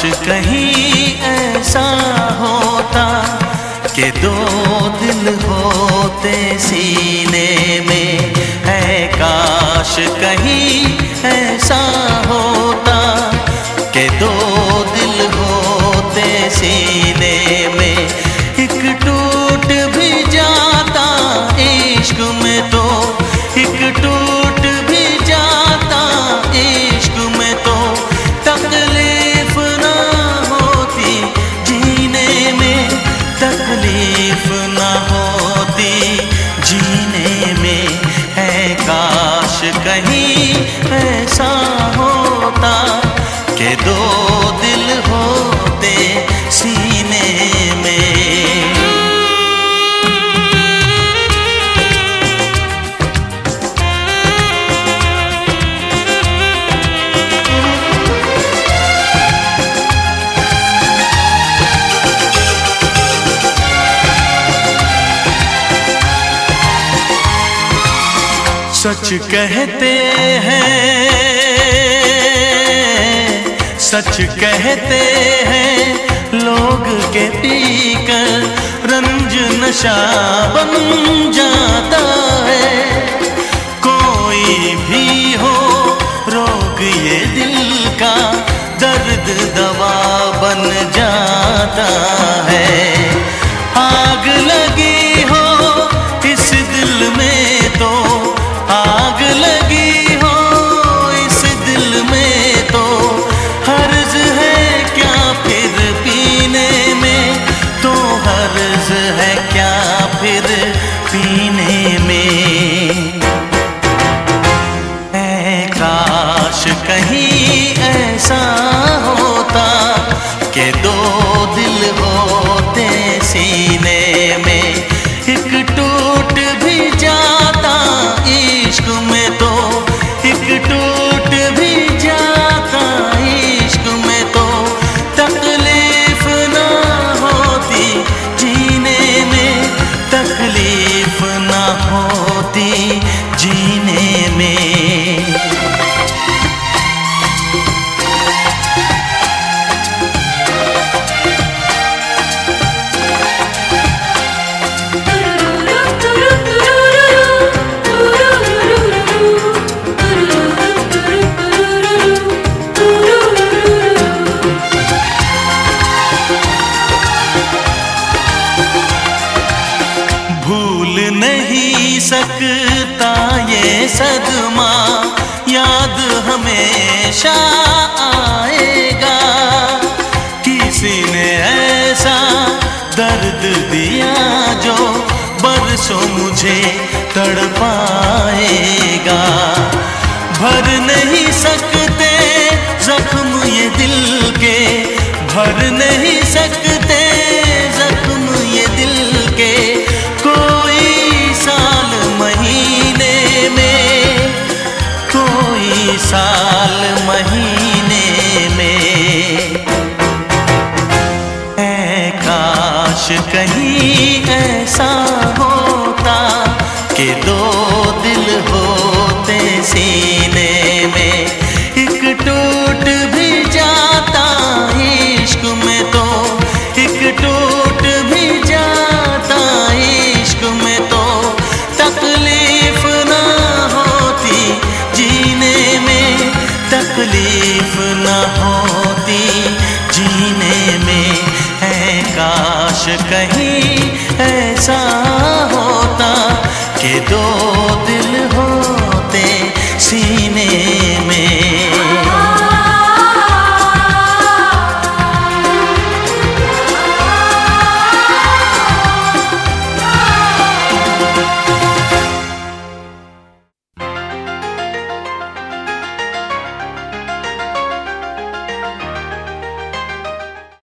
कहीं ऐसा होता कि दो दिल होते सीने में है। काश कहीं ऐसा होता कि दो दिल होते सीने में, एक टूट भी जाता इश्क में तो, एक टूट भी जाता इश्क में तो तकलीफ ना होती जीने में, तकलीफ ना होती जीने में है। काश कहीं ऐसा होता कि दो दिल होते सीने में। सच कहते हैं, सच कहते हैं लोग के पीकर रंज नशा बन जाता है। कोई भी हो रोग ये दिल का, दर्द दवा बन जाता है। आग लगी हो इस दिल में तो, आग लगी हो इस दिल में तो हर्ज है क्या फिर पीने में, तो हर्ज है क्या फिर पीने में। ऐ काश कहीं ऐसा होता कि दो दिल होते सीने में, एक टूट भी जाता इश्क में तो, एक टूट भी जाता इश्क में तो तकलीफ ना होती जीने में, तकलीफ ना होती जीने में। भूल नहीं सकता ये सदमा, याद हमेशा आएगा। किसी ने ऐसा दर्द दिया जो बरसों मुझे तड़पाएगा। भर नहीं सकते जख्म ये दिल के, भर नहीं सकते जख्म ये दिल के कोई साल महीने में, कोई साल महीने में। ऐ काश कहीं ऐसा